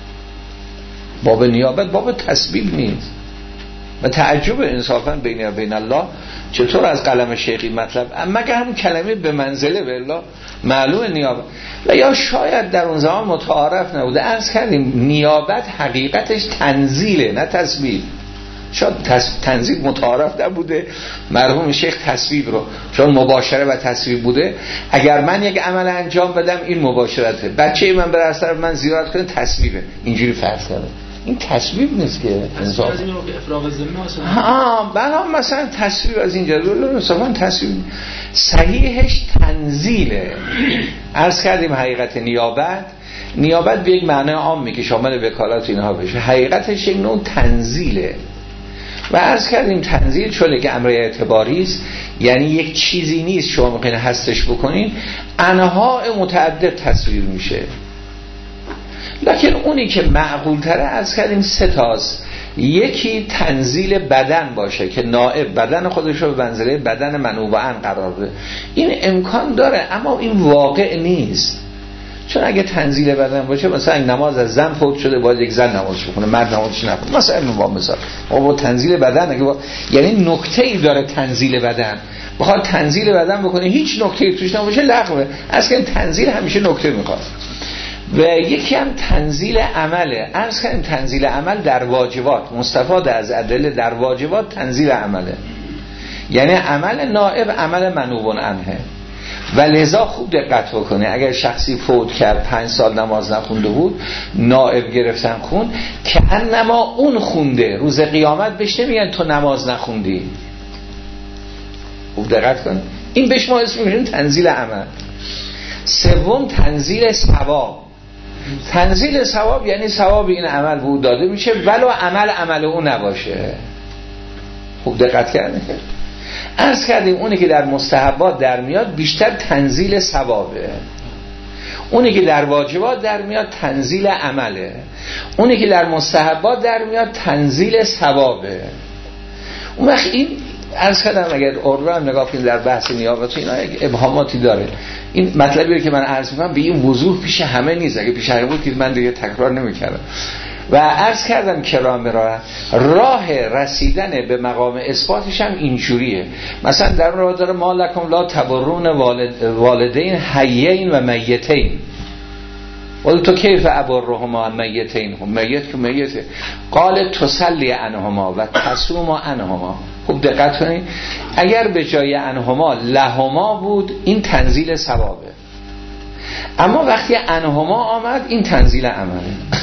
[SPEAKER 1] باب نیابت باب تصویب نیست و تعجب انصافا بین بین الله چطور از قلم شیخی مطلب، اما که همون کلمه به منزله به الله معلوم نیابت و یا شاید در اون زمان متعارف نبوده. عرض کردیم نیابت حقیقتش تنزیله نه تصویب، شاید تنزیل متعارف نبوده مرحوم شیخ تصویب رو چون مباشره و تصویب بوده. اگر من یک عمل انجام بدم این مباشرته، بچه من بره از طرف من زیارت کنه تصویبه، اینجوری فرض کرده. این تصویب نیست که انصاف ها بنا مثلا تصویب از اینجا رو انصافا تصویب صحیحش تنزیله. عرض کردیم حقیقت نیابت نیابت به یک معنی عامی که شامل وکالت اینها بشه، حقیقتش یک نوع تنزیله و عرض کردیم تنزیل چون که امر اعتباری است، یعنی یک چیزی نیست شما ممکنه هستش بکنین، انواع متعدد تصویر میشه. لکن اونی که معقول تره عرض کردیم سه تاست. یکی تنزیل بدن باشه که نائب بدن خودش رو به منزله بدن منوبعاً قرار بده، این امکان داره اما این واقع نیست. چون اگه تنزیل بدن باشه مثلا این نماز از زن فوت شده باید یک زن نماز بخونه، مرد نمازش نخونه مثلا اینو با مثال با تنزیل بدن اگه با... یعنی نکته‌ای داره تنزیل بدن، بخواد تنزیل بدن بکنه هیچ نکته‌ای توش نباشه لغوه. اصلا تنزیل همیشه نکته میخواد. و یکی هم تنزیل عمله. عرض کردیم تنزیل عمل در واجبات مستفاد از ادله در واجبات تنزیل عمله، یعنی عمل نائب عمل منوب عنه. و لذا خوب دقت بکنه اگر شخصی فوت کرد پنج سال نماز نخونده بود نائب گرفتن خون که انما اون خونده، روز قیامت بهش نمیگن تو نماز نخوندی. خوب دقت کن این بهش ما اسم میگیم تنزیل عمل. سوم تنزیل ثواب. تنزیل ثواب یعنی ثواب این عمل به او داده میشه ولو عمل عمل او نباشه. خوب دقت کردید. عرض کردیم اونی که در مستحبات در میاد بیشتر تنزیل ثوابه، اونی که در واجبات در میاد تنزیل عمله، اونی که در مستحبات در میاد تنزیل ثوابه. اون وقت این عرض کردم اگر اروره هم نگاه کنید در بحث نیابت اینا یک ابهاماتی داره. این مطلبی که من عرض میکنم به این وضوح پیش همه نیست، اگه پیش همه بود که من دیگه تکرار نمیکردم. و عرض کردم کرام راه راه رسیدن به مقام اثباتش هم اینجوریه. مثلا در راه داره ما لکم لا تبرون والد والدین حیین و میتین، ولی تو کیف ابرهما میتین، هم میت که میته، قال تسلی عنهما و تصوم عنهما. خوب دقت کنید اگر به جای عنهما لهما بود این تنزیل ثوابه، اما وقتی عنهما آمد این تنزیل عمله.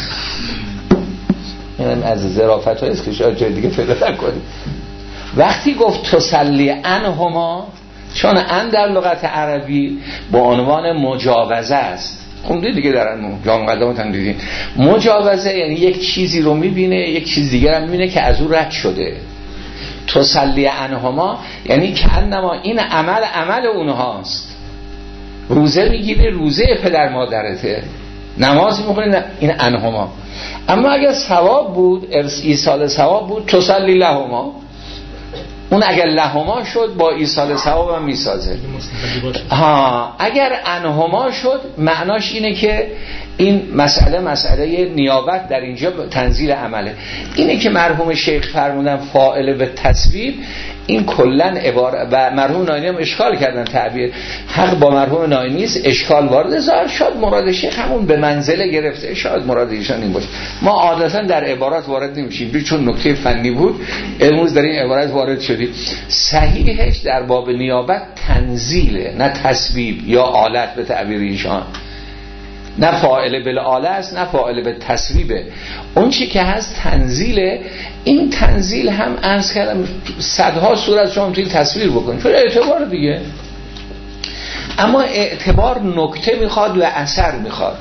[SPEAKER 1] این از ظرافت هاییست که شاید جای دیگه پیدا نکنید. وقتی گفت تسلی عنهما چون ان در لغت عربی با عنوان مجاوزه است، خوندید دیگه در جام قدامت هم دیدین مجاوزه یعنی یک چیزی رو میبینه یک چیز دیگر هم میبینه که از او رد شده. تسلی عنهما یعنی که انما این عمل عمل اونهاست، روزه میگیره روزه پدر مادرته، نماز میخونه این عنهما. اما اگر ثواب بود ایصال ثواب بود تسلی لهما، اون اگر لهما شد با ایصال ثواب هم میسازه. ها اگر عنهما شد معناش اینه که این مسئله مسئله نیابت در اینجا تنزیل عمله. اینه که مرحوم شیخ فرمودن فاعل به تصویب، این کلن عبارت و مرحوم ناینی هم اشکال کردن تعبیر حق با مرحوم ناینی است، اشکال وارد ظاهر شد مراد شیخ همون به منزله گرفته، شاید مراد ایشان این باشه. ما عادتا در عبارات وارد نمیشیم چون نکته فنی بود، امروز در این عبارت وارد شدیم. صحیحش در باب نیابت تنزیله نه تصویب یا آلت به تعبیر ایشان، نه فاعل بالآله است نه فاعل به تصویبه. اون چی که هست تنزیله. این تنزیل هم عرض کردم صدها صورت شما میتونید تصویر بکنید چون اعتبار دیگه، اما اعتبار نکته میخواد و اثر میخواد.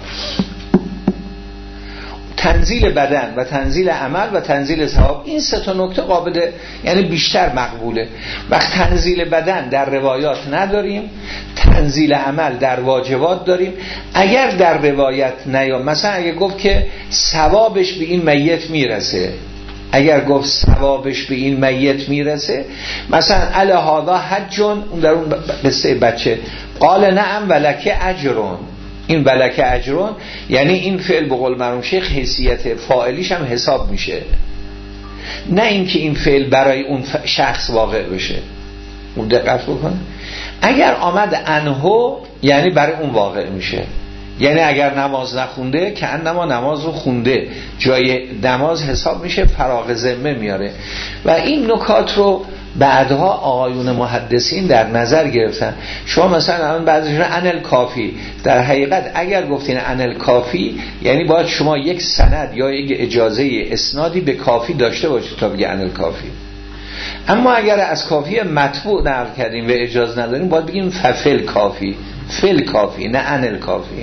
[SPEAKER 1] تنزیل بدن و تنزیل عمل و تنزیل ثواب این سه تا نکته قابل یعنی بیشتر مقبوله. وقت تنزیل بدن در روایات نداریم، تنزیل عمل در واجبات داریم. اگر در روایت نیام مثلا اگه گفت که ثوابش به این میت میرسه اگر گفت ثوابش به این میت میرسه، مثلا الا هذا حجون، اون در اون قصه بچه قال نعم ولک اجرون، این ولک اجرون یعنی این فعل به قول مرحوم شیخ حیثیت فاعلیش هم حساب میشه، نه اینکه این فعل برای اون شخص واقع بشه. اون دقت بکن، اگر آمد انهو یعنی برای اون واقع میشه، یعنی اگر نماز نخونده که انما نماز رو خونده، جای نماز حساب میشه، فراغ ذمه میاره. و این نکات رو بعدها آقایون محدثین در نظر گرفتن. شما مثلا الان بعضیشون انل کافی، در حقیقت اگر گفتین انل کافی یعنی باید شما یک سند یا یک اجازه اسنادی به کافی داشته باشید تا بگه انل کافی. اما اگر از کافی مطبوع نقل کردیم و اجازه نداریم باید بگیم ففل کافی، فل کافی، نه انل کافی.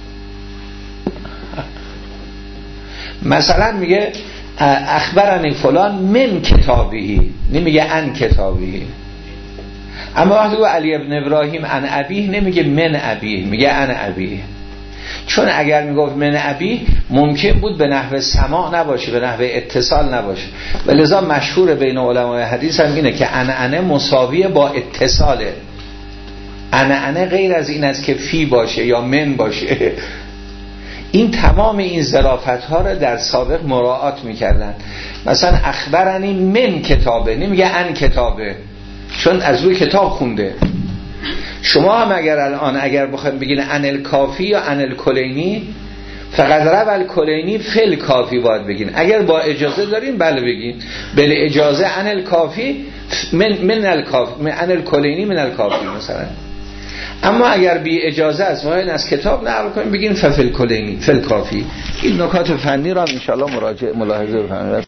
[SPEAKER 1] مثلا میگه اخبرنی فلان من کتابی، نمیگه ان کتابی. اما وقتی گفت علی ابن ابراهیم ان ابیه نمیگه من ابیه، میگه ان ابیه. چون اگر میگفت من ابیه ممکن بود به نحو سماع نباشه، به نحو اتصال نباشه، و لذا مشهور بین علمای حدیث هم اینه که ان انه مساویه با اتصاله. ان انه غیر از این است که فی باشه یا من باشه. این تمام این ظرافت ها را در سابق مراعات میکردن. مثلا اخبرنی من کتابه، نمیگه ان کتابه، چون از روی کتاب خونده. شما هم اگر الان اگر بخوایم بگین انل کافی یا انل کلینی، فقط رول کلینی فل کافی باید بگین. اگر با اجازه دارین بله بگین، بله اجازه انل کافی من من الکافی، من انل کلینی من الکافی مثلا. اما اگر بی اجازه است ما این از کتاب نقل کنیم بگین ففل کلینی فل کافی. این نکات فنی را ان شاء الله مراجعه ملاحظه بفرمایید.